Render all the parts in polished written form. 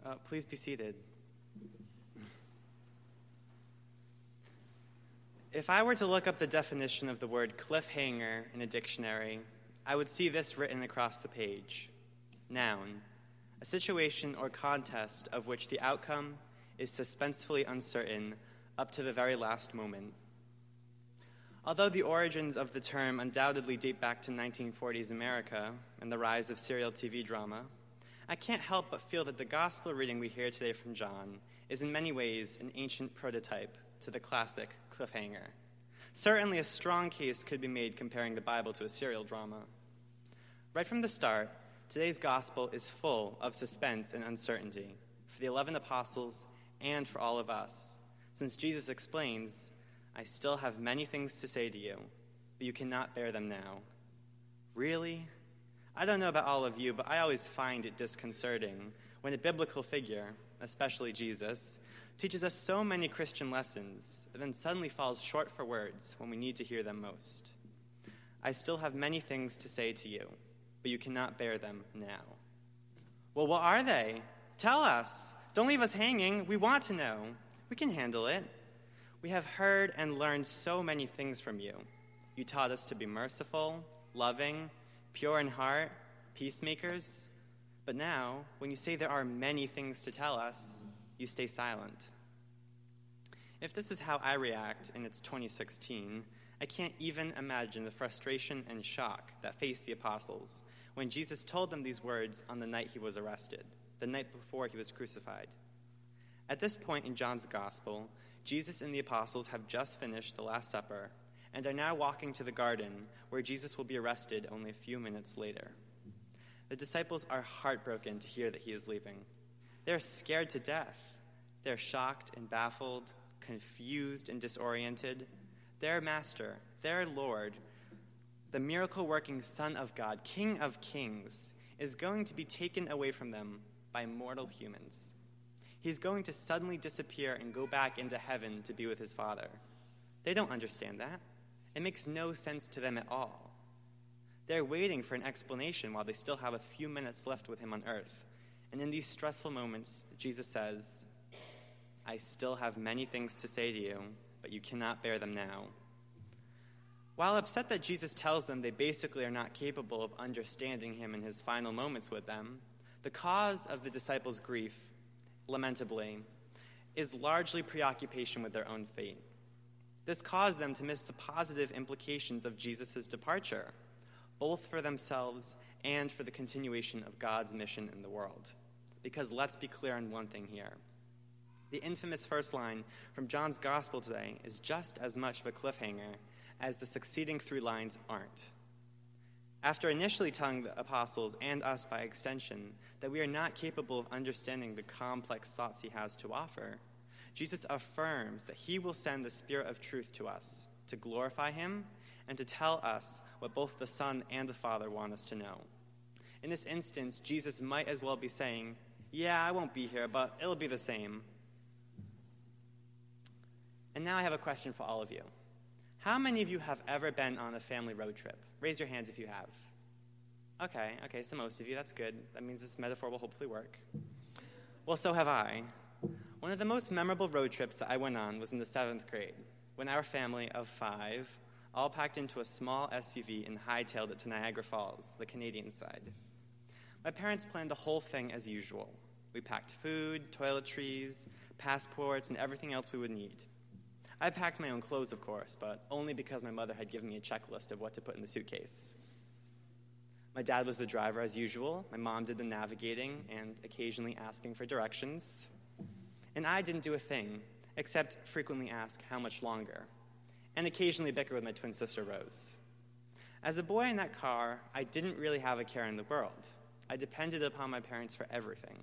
Please be seated. If I were to look up the definition of the word cliffhanger in a dictionary, I would see this written across the page. Noun, a situation or contest of which the outcome is suspensefully uncertain up to the very last moment. Although the origins of the term undoubtedly date back to 1940s America and the rise of serial TV drama, I can't help but feel that the gospel reading we hear today from John is in many ways an ancient prototype to the classic cliffhanger. Certainly a strong case could be made comparing the Bible to a serial drama. Right from the start, today's gospel is full of suspense and uncertainty for the 11 apostles and for all of us, since Jesus explains, "I still have many things to say to you, but you cannot bear them now." Really? I don't know about all of you, but I always find it disconcerting when a biblical figure, especially Jesus, teaches us so many Christian lessons and then suddenly falls short for words when we need to hear them most. "I still have many things to say to you, but you cannot bear them now." Well, what are they? Tell us. Don't leave us hanging. We want to know. We can handle it. We have heard and learned so many things from you. You taught us to be merciful, loving, pure in heart, peacemakers. But now, when you say there are many things to tell us, you stay silent. If this is how I react and it's 2016, I can't even imagine the frustration and shock that faced the apostles when Jesus told them these words on the night he was arrested, the night before he was crucified. At this point in John's gospel, Jesus and the apostles have just finished the Last Supper and are now walking to the garden where Jesus will be arrested only a few minutes later. The disciples are heartbroken to hear that he is leaving. They're scared to death. They're shocked and baffled, confused and disoriented. Their master, their Lord, the miracle-working Son of God, King of Kings, is going to be taken away from them by mortal humans. He's going to suddenly disappear and go back into heaven to be with his Father. They don't understand that. It makes no sense to them at all. They're waiting for an explanation while they still have a few minutes left with him on earth. And in these stressful moments, Jesus says, "I still have many things to say to you, but you cannot bear them now." While upset that Jesus tells them they basically are not capable of understanding him in his final moments with them, the cause of the disciples' grief, lamentably, is largely preoccupation with their own fate. This caused them to miss the positive implications of Jesus' departure, both for themselves and for the continuation of God's mission in the world. Because let's be clear on one thing here. The infamous first line from John's gospel today is just as much of a cliffhanger as the succeeding 3 lines aren't. After initially telling the apostles and us by extension that we are not capable of understanding the complex thoughts he has to offer, Jesus affirms that he will send the Spirit of truth to us to glorify him and to tell us what both the Son and the Father want us to know. In this instance, Jesus might as well be saying, "Yeah, I won't be here, but it'll be the same." And now I have a question for all of you. How many of you have ever been on a family road trip? Raise your hands if you have. Okay, so most of you, that's good. That means this metaphor will hopefully work. Well, so have I. One of the most memorable road trips that I went on was in the 7th grade, when our family of 5 all packed into a small SUV and hightailed it to Niagara Falls, the Canadian side. My parents planned the whole thing as usual. We packed food, toiletries, passports, and everything else we would need. I packed my own clothes, of course, but only because my mother had given me a checklist of what to put in the suitcase. My dad was the driver as usual. My mom did the navigating and occasionally asking for directions. And I didn't do a thing, except frequently ask how much longer, and occasionally bicker with my twin sister, Rose. As a boy in that car, I didn't really have a care in the world. I depended upon my parents for everything.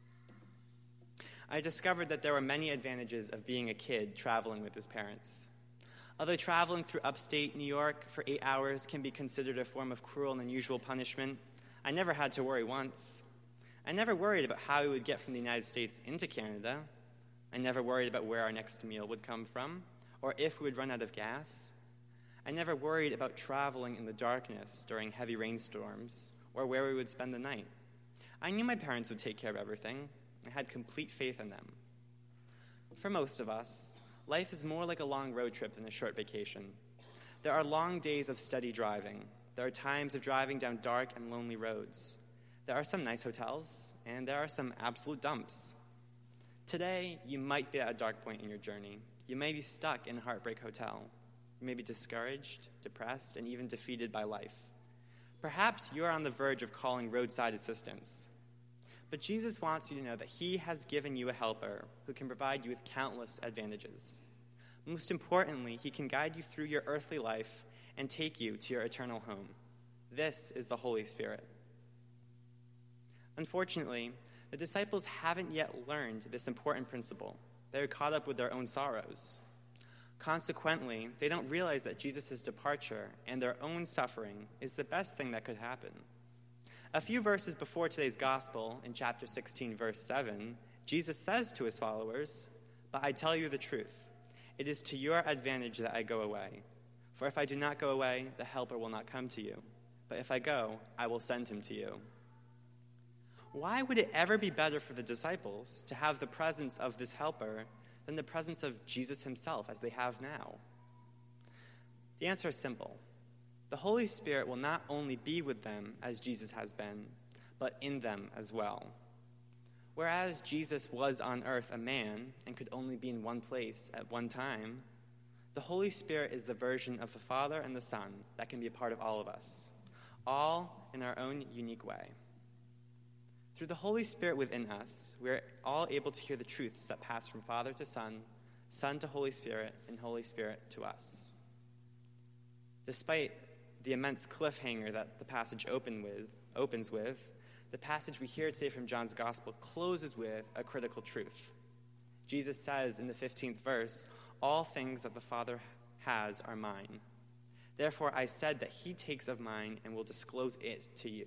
I discovered that there were many advantages of being a kid traveling with his parents. Although traveling through upstate New York for 8 hours can be considered a form of cruel and unusual punishment, I never had to worry once. I never worried about how we would get from the United States into Canada. I never worried about where our next meal would come from, or if we would run out of gas. I never worried about traveling in the darkness during heavy rainstorms, or where we would spend the night. I knew my parents would take care of everything. and had complete faith in them. For most of us, life is more like a long road trip than a short vacation. There are long days of steady driving. There are times of driving down dark and lonely roads. There are some nice hotels, and there are some absolute dumps. Today, you might be at a dark point in your journey. You may be stuck in a heartbreak hotel. You may be discouraged, depressed, and even defeated by life. Perhaps you're on the verge of calling roadside assistance. But Jesus wants you to know that he has given you a helper who can provide you with countless advantages. Most importantly, he can guide you through your earthly life and take you to your eternal home. This is the Holy Spirit. Unfortunately, the disciples haven't yet learned this important principle. They're caught up with their own sorrows. Consequently, they don't realize that Jesus' departure and their own suffering is the best thing that could happen. A few verses before today's gospel, in chapter 16, verse 7, Jesus says to his followers, "But I tell you the truth. It is to your advantage that I go away. For if I do not go away, the Helper will not come to you. But if I go, I will send him to you." Why would it ever be better for the disciples to have the presence of this helper than the presence of Jesus himself as they have now? The answer is simple. The Holy Spirit will not only be with them as Jesus has been, but in them as well. Whereas Jesus was on earth a man and could only be in one place at one time, the Holy Spirit is the version of the Father and the Son that can be a part of all of us, all in our own unique way. Through the Holy Spirit within us, we are all able to hear the truths that pass from Father to Son, Son to Holy Spirit, and Holy Spirit to us. Despite the immense cliffhanger that the passage opens with, the passage we hear today from John's Gospel closes with a critical truth. Jesus says in the 15th verse, "All things that the Father has are mine. Therefore I said that he takes of mine and will disclose it to you."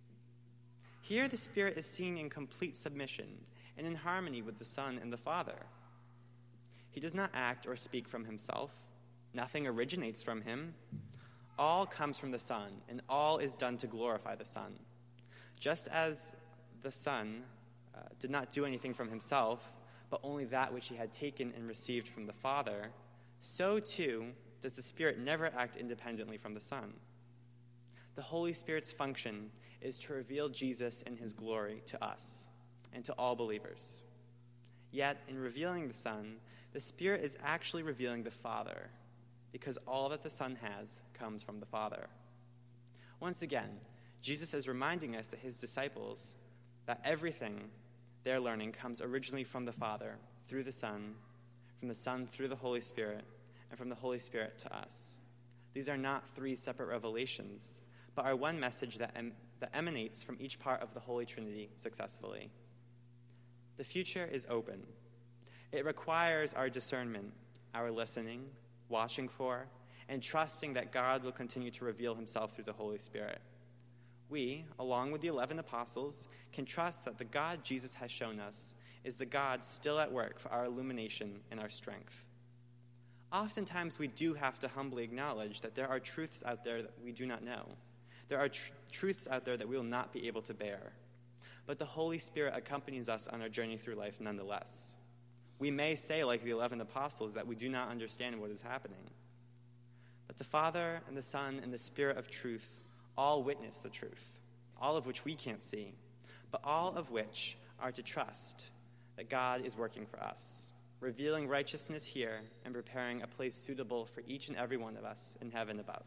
Here the Spirit is seen in complete submission and in harmony with the Son and the Father. He does not act or speak from himself. Nothing originates from him. All comes from the Son, and all is done to glorify the Son. Just as the Son did not do anything from himself, but only that which he had taken and received from the Father, so too does the Spirit never act independently from the Son. The Holy Spirit's function is to reveal Jesus and his glory to us and to all believers. Yet, in revealing the Son, the Spirit is actually revealing the Father, because all that the Son has comes from the Father. Once again, Jesus is reminding us that his disciples, that everything they're learning comes originally from the Father, through the Son through the Holy Spirit, and from the Holy Spirit to us. These are not three separate revelations, but are one message that emanates from each part of the Holy Trinity successfully. The future is open. It requires our discernment, our listening, watching for, and trusting that God will continue to reveal himself through the Holy Spirit. We, along with the 11 apostles, can trust that the God Jesus has shown us is the God still at work for our illumination and our strength. Oftentimes, we do have to humbly acknowledge that there are truths out there that we do not know. There are truths out there that we will not be able to bear. But the Holy Spirit accompanies us on our journey through life nonetheless. We may say, like the 11 apostles, that we do not understand what is happening. But the Father and the Son and the Spirit of truth all witness the truth, all of which we can't see, but all of which are to trust that God is working for us, revealing righteousness here and preparing a place suitable for each and every one of us in heaven above.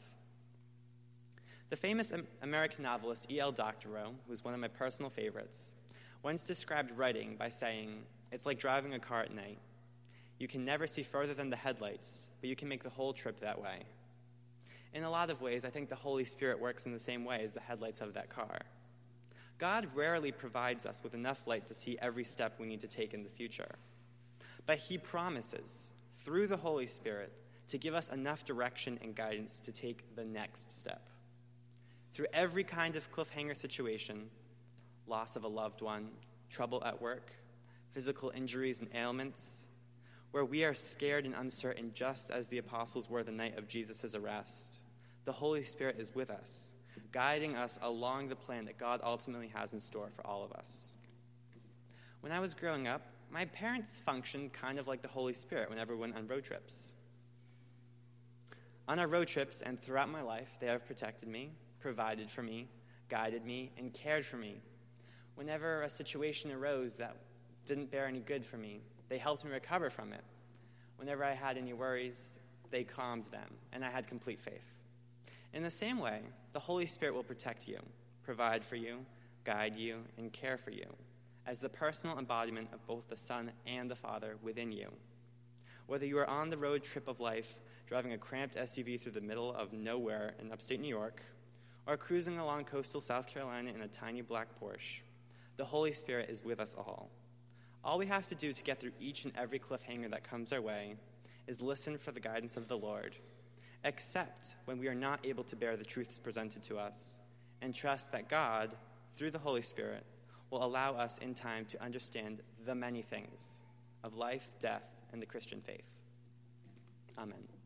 The famous American novelist E.L. Doctorow, who's one of my personal favorites, once described writing by saying, "It's like driving a car at night. You can never see further than the headlights, but you can make the whole trip that way." In a lot of ways, I think the Holy Spirit works in the same way as the headlights of that car. God rarely provides us with enough light to see every step we need to take in the future. But he promises, through the Holy Spirit, to give us enough direction and guidance to take the next step. Through every kind of cliffhanger situation, loss of a loved one, trouble at work, physical injuries and ailments, where we are scared and uncertain just as the apostles were the night of Jesus' arrest, the Holy Spirit is with us, guiding us along the plan that God ultimately has in store for all of us. When I was growing up, my parents functioned kind of like the Holy Spirit whenever we went on road trips. On our road trips and throughout my life, they have protected me, provided for me, guided me, and cared for me. Whenever a situation arose that didn't bear any good for me, they helped me recover from it. Whenever I had any worries, they calmed them, and I had complete faith. In the same way, the Holy Spirit will protect you, provide for you, guide you, and care for you, as the personal embodiment of both the Son and the Father within you. Whether you are on the road trip of life, driving a cramped SUV through the middle of nowhere in upstate New York, or cruising along coastal South Carolina in a tiny black Porsche, the Holy Spirit is with us all. All we have to do to get through each and every cliffhanger that comes our way is listen for the guidance of the Lord, accept when we are not able to bear the truths presented to us, and trust that God, through the Holy Spirit, will allow us in time to understand the many things of life, death, and the Christian faith. Amen.